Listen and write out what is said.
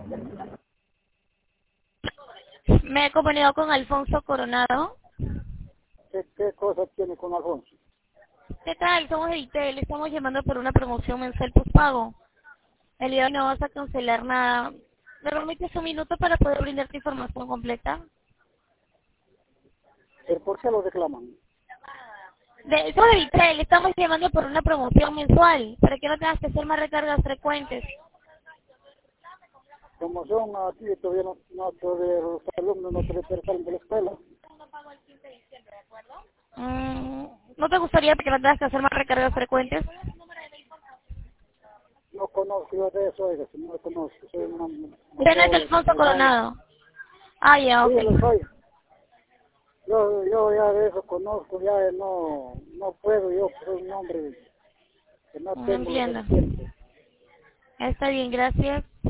Me he comunicado con Alfonso Coronado. ¿Qué cosa tiene con Alfonso? ¿Qué tal? Somos de ITEL, le estamos llamando por una promoción mensual postpago. El día de hoy no vas a cancelar nada. ¿Me permites un minuto para poder brindarte información completa? ¿Pero por qué lo reclaman? Somos de ITEL, le estamos llamando por una promoción mensual, para que no tengas que hacer más recargas frecuentes. Promoción aquí todavía todavía los alumnos no se regresaron de la escuela. Mm, ¿No te gustaría que no tengas que hacer más recargas frecuentes? No conozco yo de eso, oiga, si no lo conozco, soy un Usted no es yo, Alfonso Coronado. Ah, ya, sí, ok. lo soy. Yo ya de eso conozco, ya no puedo, yo soy un hombre que no tengo los Entiendo. tiempos. Está bien, gracias.